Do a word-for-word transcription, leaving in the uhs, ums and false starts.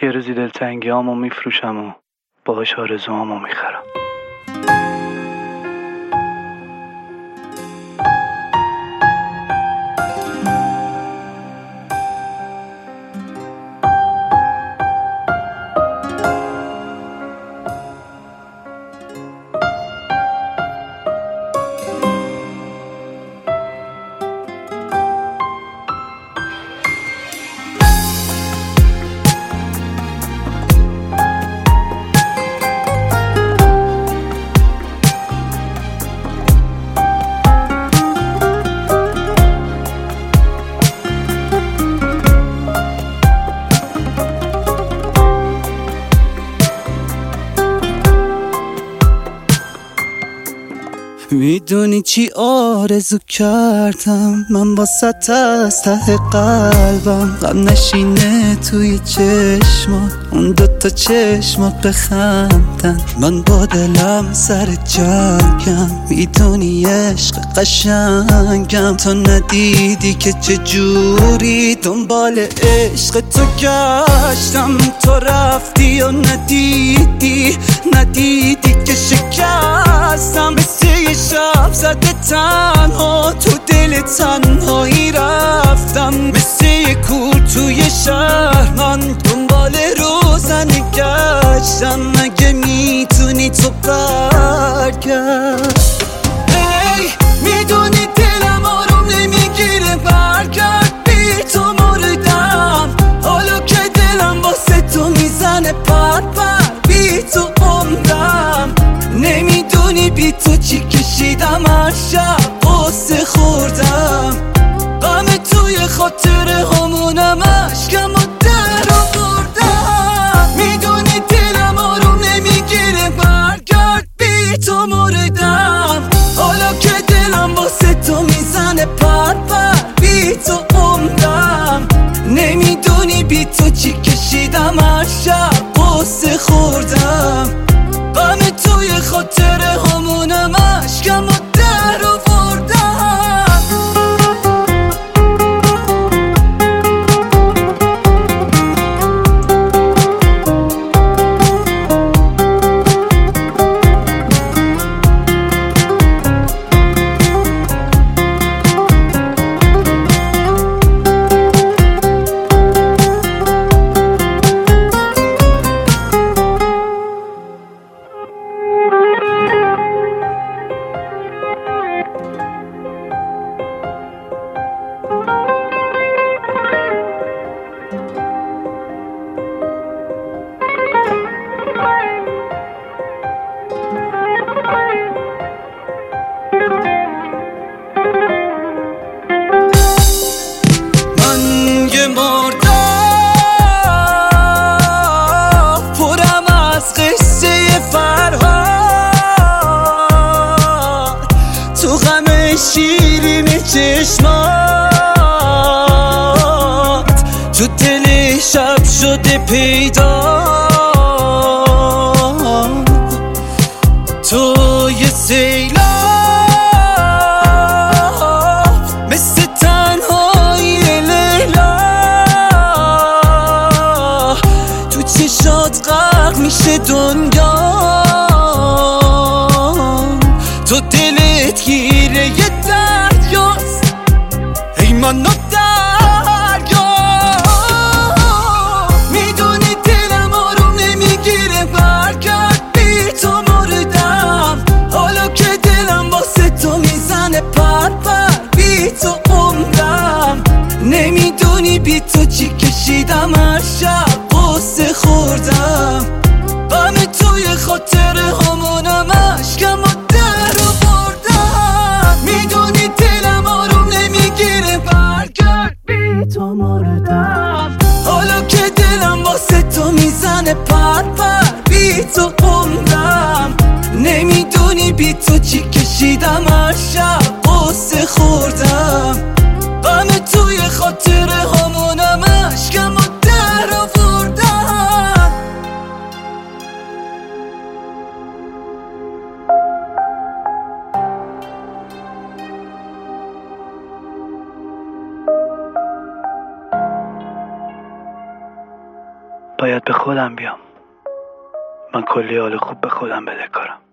یه روزی دلتنگی هامو میفروشم و باهاش آرزوهامو میخرم. میدونی چی آرزو کردم من واسه از ته قلبم، غم نشینه توی چشمات، اون دوتا چشمات بخندن، من با دلم سر جنگم. میدونی عشق قشنگم، تو ندیدی که چجوری دنبال عشق تو گشتم، تو رفتی و ندیدی ندیدی که شکستم، مثل یه شب زده تنها تو دل تنهایی رفتم، مثل یه کور توی شهر من دنبال روزنه گشتم، مگه میتونی تو برگرد؟ ای میدونی دلم آروم نمیگیره، برگرد بی تو مردم، حالا که دلم واسه تو میزنه پر پر، بی تو عمرم، نمیدونی بی تو چی کشیدم، هر شب قصه خوردم، غم توی خاطره همونم، عشقم و در آوردم، میدونی دلم آروم نمیگیره، برگرد بی تو مردم، حالا که دلم واسه تو میزنه پر پر، بی تو عمرم، نمیدونی بی تو چی کشیدم، هر شب قصه خوردم، غم توی خاطره همونم، عشقم و در آوردم. شیرین چشمات تو دل شب شده پیدا، تو یه سیلاب مثل تنهایی لیلا، تو چشات غرق میشه دنیا، تو دلت گیره یه دریاست، ای منو دریا، میدونی دلم آروم نمیگیره، برگرد بی تو مردم، حالا که دلم واسه تو میزنه پر پر، بی تو عمرم، نمیدونی بی تو چی کشیدم، هر شب قصه خوردم، غم توی خاطره همونم، عشقم و در آوردم، میدونی دلم آروم نمیگیره، برگرد بی تو مردم، حالا که دلم واسه تو میزنه پر پر، بی تو عمرم، نمیدونی بی تو چی کشیدم، هر شب قصه خوردم، غم توی خاطره همونم، عشقم و در آوردم. باید به خودم بیام. من کلی حال خوب به خودم بدهکارم.